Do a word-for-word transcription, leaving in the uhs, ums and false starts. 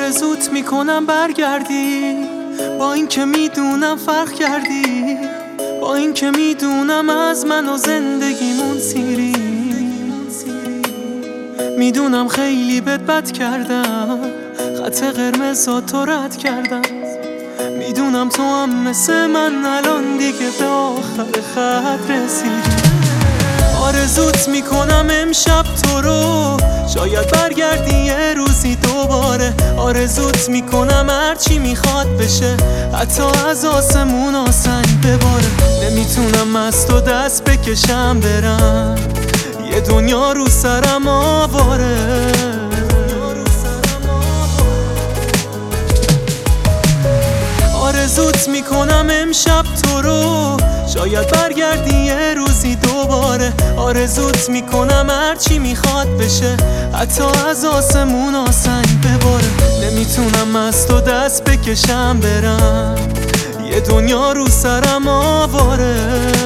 آرزوت میکنم برگردی، با این که میدونم فرق کردی، با این که میدونم از من و زندگیمون سیری، میدونم خیلی بد بد کردم، خط قرمزا تو رد کردم، میدونم تو هم مثل من الان دیگه به آخر خط رسیدی. آرزوت میکنم امشب تو رو، شاید برگردی یه روزی دوباره. آرزوت میکنم هرچی میخواد بشه، حتی از آسمون آسنگ بباره. نمیتونم از تو دست بکشم برم، یه دنیا رو سرم آواره. آرزوت میکنم امشب تو رو، شاید برگردی یه روزی دوباره. آرزوت میکنم هرچی میخواد بشه، حتی از آسمون آسنگ بباره. نمیتونم از تو دست بکشم برم، یه دنیا رو سرم آواره.